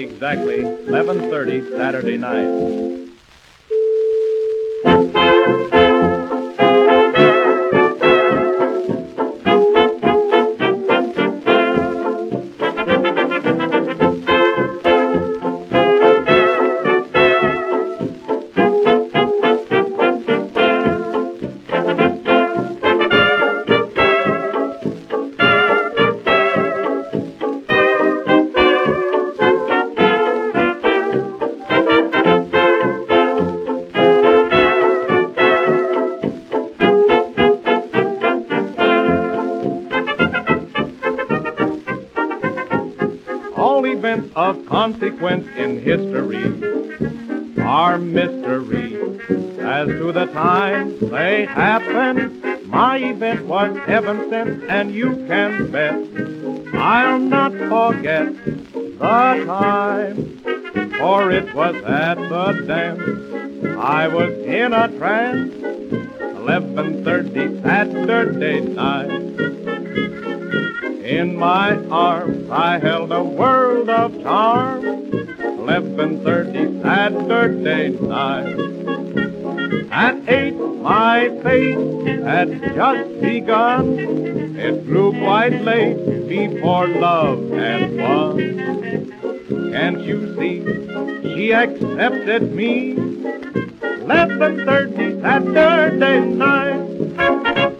be exactly 11:30 Saturday night. All events of consequence in history are mystery. As to the time they happened, my event was heaven sent, and you can bet I'll not forget the time. For it was at the dance I was in a trance, 11:30 Saturday night. In my arms I held a world of charm, 11:30 Saturday night. At 8 my fate had just begun. It grew quite late before love had won. Can't you see she accepted me, 11:30 Saturday night.